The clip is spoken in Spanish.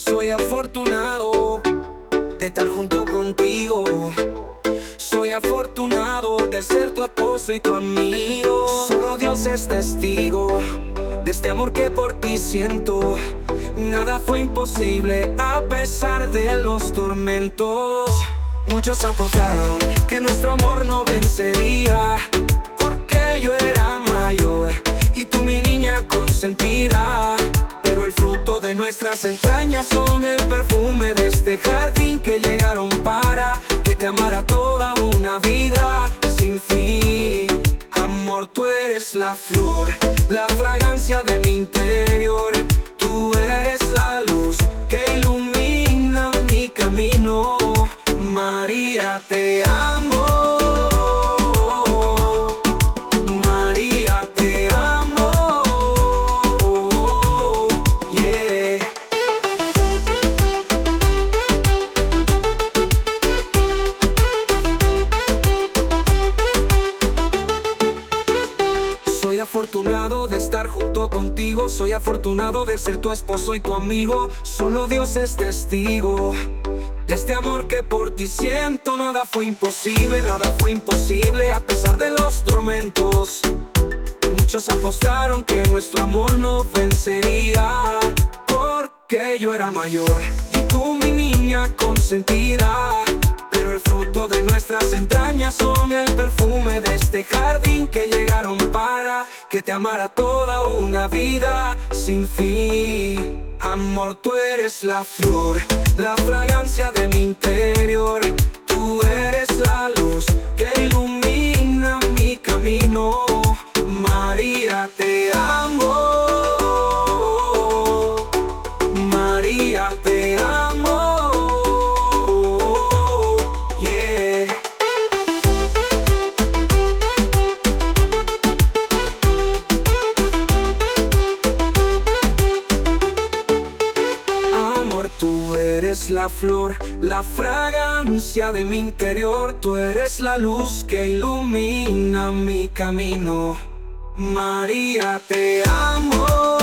Soy afortunado de estar junto contigo. Soy afortunado de ser tu esposo y tu amigo. Solo Dios es testigo de este amor que por ti siento. Nada fue imposible a pesar de los tormentos. Muchos apostaron que nuestro amor no vencería, porque yo era mayor y tú mi niña consentida. Pero el fruto de nuestras entrañas son el perfume de este jardín que llegaron para que te amara toda una vida sin fin. Amor, tú eres la flor, la fragancia de mi interior. Tú eres la luz que ilumina mi camino. María, te amo. María, te amo. Yeah. Soy afortunado de estar junto contigo. Soy afortunado de ser tu esposo y tu amigo. Solo Dios es testigo de este amor que por ti siento. Nada fue imposible, nada fue imposible a pesar de los tormentos. Muchos apostaron que nuestro amor no vencería, porque yo era mayor y tú mi niña consentida. Pero el fruto de nuestras entrañas son el perfume de este jardín que llegaron para que te amara toda una vida sin fin. Amor, tú eres la flor, la fragancia de mi interior. Tú eres la luz que ilumina mi camino. María, te amo. María, te amo. Yeah. Amor, tú eres la flor, la fragancia de mi interior. Tú eres la luz que ilumina mi camino. María, te amo.